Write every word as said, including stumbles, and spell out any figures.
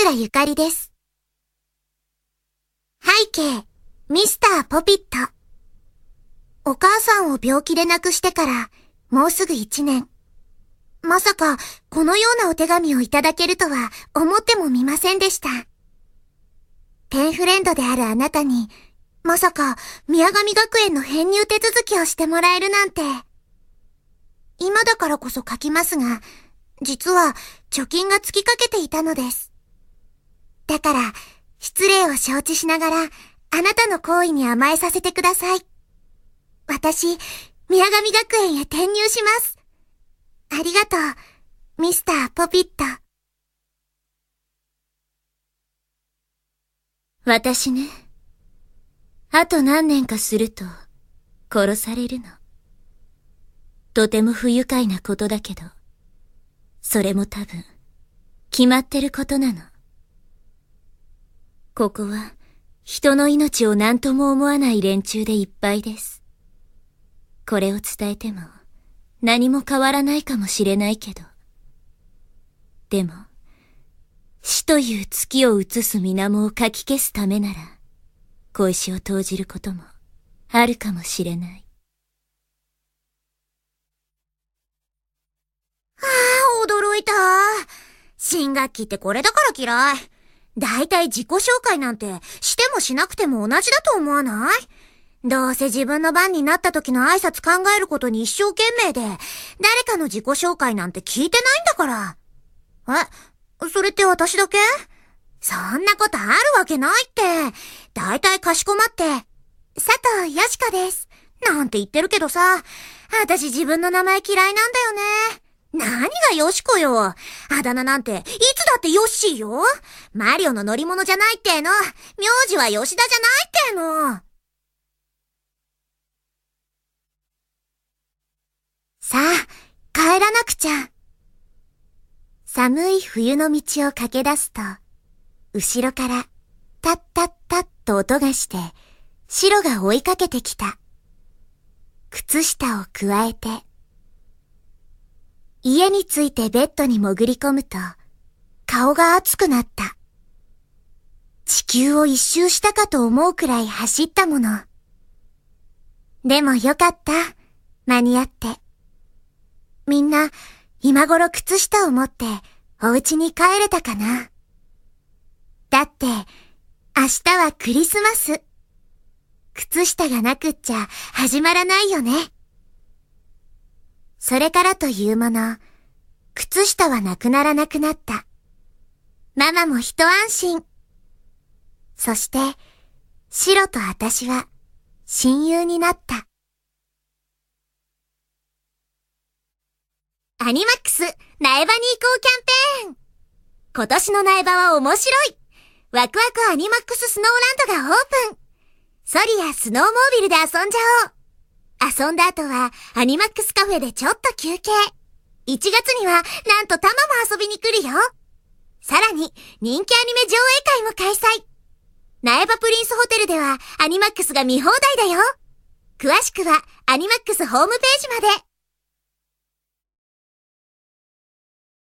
倉ゆかりです。背景、ミスターポピット。お母さんを病気で亡くしてから、もうすぐ一年。まさか、このようなお手紙をいただけるとは思ってもみませんでした。ペンフレンドであるあなたに、まさか、宮上学園の編入手続きをしてもらえるなんて。今だからこそ書きますが、実は貯金が尽きかけていたのです。だから、失礼を承知しながら、あなたの好意に甘えさせてください。私、宮上学園へ転入します。ありがとう、ミスターポピット。 私ね。あと何年かすると、殺されるの。とても不愉快なことだけど、それも多分、決まってることなの。ここは、人の命を何とも思わない連中でいっぱいです。これを伝えても、何も変わらないかもしれないけど。でも、死という月を映す水面をかき消すためなら、小石を投じることも、あるかもしれない。 はあ、驚いた。新学期ってこれだから嫌い。だいたい自己紹介なんてしてもしなくても同じだと思わない？どうせ自分の番になった時の挨拶考えることに一生懸命で、誰かの自己紹介なんて聞いてないんだから。え、それって私だけ？そんなことあるわけないって。だいたいかしこまって、佐藤よしこです。なんて言ってるけどさ、私自分の名前嫌いなんだよね。何がよしこよ。あだ名なんて、いつだってヨッシーよ。マリオの乗り物じゃないっての。名字は吉田じゃないっての。さあ、帰らなくちゃ。寒い冬の道を駆け出すと、後ろから、タッタッタッと音がして、シロが追いかけてきた。靴下をくわえて、家に着いてベッドに潜り込むと、顔が熱くなった。地球を一周したかと思うくらい走ったもの。でもよかった、間に合って。みんな、今頃靴下を持って、お家に帰れたかな。だって、明日はクリスマス。靴下がなくっちゃ始まらないよね。それからというもの、靴下はなくならなくなった。ママも一安心。そして、シロと私は親友になった。アニマックス苗場に行こうキャンペーン。今年の苗場は面白い。ワクワクアニマックススノーランドがオープン。ソリやスノーモービルで遊んじゃおう。遊んだ後はアニマックスカフェでちょっと休憩。いちがつにはなんとタマも遊びに来るよ。さらに人気アニメ上映会も開催。苗場プリンスホテルではアニマックスが見放題だよ。詳しくはアニマックスホームページまで。